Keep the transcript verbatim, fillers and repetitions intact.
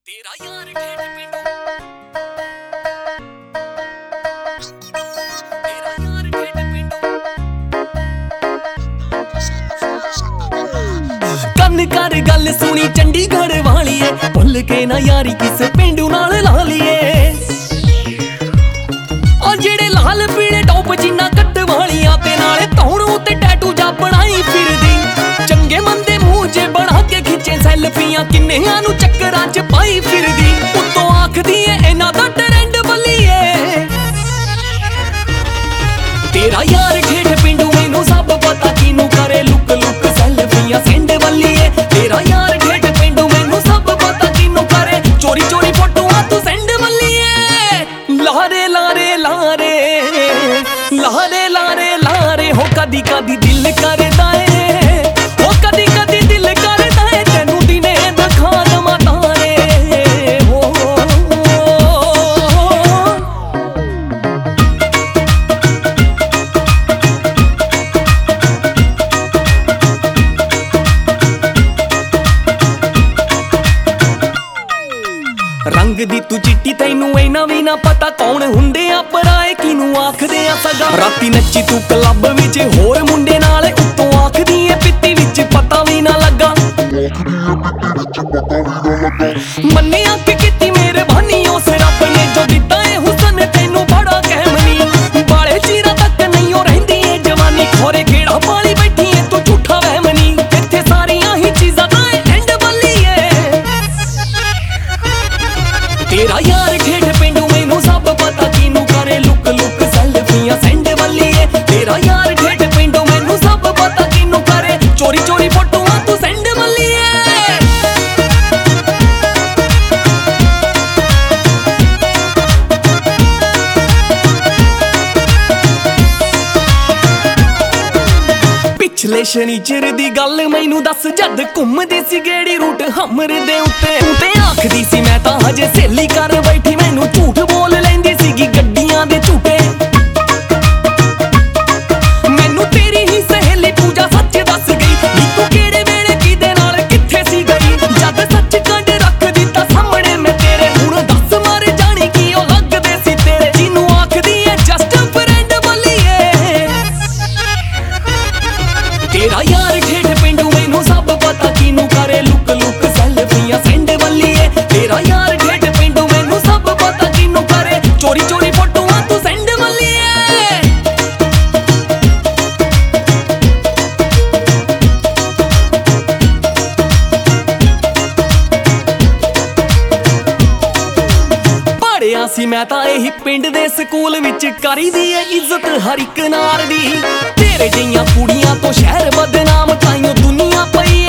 तेरा यार ठेठ पिंडू तेरा यार ठेठ पिंडू ਕੰਨ ਕਰ ਗੱਲ ਸੁਣੀ ਚੰਡੀਗੜ੍ਹ ਵਾਲੀਏ ਭੁੱਲ ਕੇ ਨਾ ਯਾਰੀ ਕਿਸੇ ਪਿੰਡੂ ਨਾਲ ਲਾ ਲਈਏ ਆ ਜਿਹੜੇ ਲਾਲ ਪੀਲੇ ਟੌਪ ਜਿੰਨਾ ਕੱਟ ਵਾਲੀਆਂ ਤੇ ਨਾਲੇ ਧੌਣ ਉੱਤੇ ਟੈਟੂ ਜਾ ਬਣਾਈ ਫਿਰਦੀ ਚੰਗੇ ਮੰਦੇ ਮੂੰਹ ਜੇ ਬਣਾ ਕੇ ਖਿੱਚੇ ਸੈਲਫੀਆਂ ਕਿੰਨਿਆਂ ਨੂੰ ਚੱਕਰਾਂ 'ਚ ਪਾਈ ਫਿਰਦੀ ਉੱਤੋਂ ਆਖਦੀ ਏ ਇਹਨਾਂ ਦਾ ਟ੍ਰੈਂਡ ਬੱਲੀਏ ਤੇਰਾ ਯਾਰ ਠੇਠ ਪਿੰਡੂ ਮੈਨੂੰ ਸਭ ਪਤਾ ਕਿਨੂੰ ਕਰੇ ਲੁੱਕ ਲੁੱਕ ਸੈਲਫੀਆਂ ਸੈਂਡ ਬੱਲੀਏ ਤੇਰਾ ਯਾਰ ਠੇਠ ਪਿੰਡੂ ਮੈਨੂੰ ਸਭ ਪਤਾ ਕਿਨੂੰ ਕਰੇ ਚੋਰੀ ਚੋਰੀ ਫੋਟੋਆਂ ਤੂੰ ਸੈਂਡ ਬੱਲੀਏ ਲਾਰੇ ਲਾਰੇ ਲਾਰੇ ਲਾਰੇ ਲਾਰੇ ਲਾਰੇ ਹੋ ਕਦੀ ਕਦੀ ਦਿਲ ਕਰਦਾ ਏ ਹੋ ਕਦੀ ਕਦੀ ਦਿਲ ਕਰਦਾ ਏ ਤੈਨੂੰ ਦਿਨੇ ਦਿਖਾ ਦਵਾਂ ਤਾਰੇ ਹੋ ਰੰਗ ਦੀ ਤੂੰ ਚਿੱਟੀ ਤੈਨੂੰ ਐਨਾ ਵੀ ਨਾ ਪਤਾ ਕੌਣ ਹੁੰਦੇ ਆ ਪਰਾਏ ਕਿਨੂੰ ਆਖਦੇ ਆ ਸਗਾ ਰਾਤੀ ਨੱਚੀ ਤੂੰ ਕਲੱਬ ਵਿੱਚ ਹੋਰ ਮੁੰਡੇ ਨਾਲ ਉੱਤੋਂ ਆਖਦੀ ਏ ਪਿੱਤੀ ਵਿੱਚ ਪਤਾ ਵੀ ਨਾ ਲੱਗਾ ਮੰਨਿਆ ਕਿ ਕੀਤੀ ਮੇਰੇ ਬਾਨੀ ਉਸ ਰੱਬ ਨੇ ਜੋ ਦਿੱਤਾ ਏ ਹੁਸਨ ਤੈਨੂੰ ਬੜਾ ਕਹਿਮਨੀ ਬਾਲੇ ਚੀਰਾ ਤੱਕ ਨਹੀਂ ਉਹ ਰਹਿੰਦੀ ਏ ਜਵਾਨੀ ਖੋਰੇ ਕਿਹੜਾ ਪਾਲੀ ਬੈਠੀ ਏ ਤੂੰ ਝੂਠਾ ਵਹਿਮਨੀ ਇੱਥੇ ਸਾਰੀਆਂ ਹੀ ਚੀਜ਼ਾਂ ਦਾ ਏ ਐਂਡ ਬੱਲੀਏ ਤੇਰਾ ਯਾਰ ਠੇਠ ਪਿੰਡੂ ਮੈਨੂੰ ਸਭ ਪਤਾ ਕਿਨੂੰ ਕਰੇ ਲੁੱਕ ਲੁੱਕ ਸੈਲਫੀਆਂ ਸੈਂਡ ਬੱਲੀਏ ਤੇਰਾ ਯਾਰ ਠੇਠ ਪਿੰਡੂ ਮੈਨੂੰ ਸਭ ਪਤਾ ਕਿਨੂੰ ਕਰੇ ਚੋਰੀ ਚੋਰੀ ਫੋਟੋਆਂ ਤੂੰ ਸੈਂਡ ਬੱਲੀਏ ਪਿਛਲੇ ਸ਼ਨੀਚਰ ਦੀ ਗੱਲ ਮੈਨੂੰ ਦੱਸ ਜਦ ਘੁੰਮਦੀ ਸੀ ਗੇੜੀ ਰੂਟ ਹਮਰ ਦੇ ਉੱਤੇ ਤੂੰ ਤੇ ਆਖਦੀ ਸੀ ਮੈਂ ਤਾਂ ਹਜੇ ਸਹੇਲੀ ਕਰ ਬੈਠੀ ਮੈਨੂੰ ਝੂਠ ਬੋਲ ਲੈਂਦੀ ਸੀਗੀ ਗੱਡੀਆਂ ਦੇ ਝੂਟੇ ਮੈਨੂੰ ਤੇਰੀ ਹੀ ਸਹੇਲੀ ਪੂਜਾ ਸੱਚ ਦੱਸ ਗਈ ਨੀ ਤੂੰ ਕਿਹੜੇ ਵੇਲੇ ਕਿਹਦੇ ਨਾਲ ਕਿੱਥੇ ਸੀ ਗਈ ਜਦ ਸੱਚ ਕੱਢ ਰੱਖ ਦਿੱਤਾ ਸਾਹਮਣੇ ਮੈਂ ਤੇਰੇ ਹੁਣ ਦੱਸ ਮਾਰੇ ਜਾਣੀ ਕੀ ਉਹ ਲੱਗਦੇ ਸੀ ਤੇਰੇ ਜਿਹਨੂੰ ਆਖਦੀ ਏ ਜਸਟ ਫਰੈਂਡ ਬੱਲੀਏ ਤੇਰਾ ਯਾਰ ਠੇਠ ਪਿੰਡੂ ਮੈਨੂੰ ਸਭ ਪਤਾ ਕਿਨੂੰ ਕਰੇ ਲੁੱਕ ਲੁੱਕ ਸੈਲਫੀਆਂ ਸੈਂਡ ਬੱਲੀਏ ਤੇਰਾ ਯਾਰ ਠੇਠ ਪਿੰਡੂ ਮੈਨੂੰ ਸਭ ਪਤਾ ਕਿਨੂੰ ਕਰੇ ਚੋਰੀ ਚੋਰੀ ਫੋਟੋਆਂ ਤੂੰ ਸੈਂਡ ਬੱਲੀਏ ਪੜਿਆ ਸੀ ਮੈਂ ਤਾਂ ਇਹੀ ਪਿੰਡ ਦੇ ਸਕੂਲ ਵਿੱਚ ਕਰੀਦੀ ਏ ਇੱਜ਼ਤ ਹਰ ਇੱਕ ਨਾਰ ਦੀ ਤੇਰੇ ਜਿਹੀਆਂ ਕੁੜੀਆਂ ਤੋਂ ਸ਼ਹਿਰ ਬਦਨਾਮ ਤਾਈਓ ਦੁਨੀਆ ਪਈ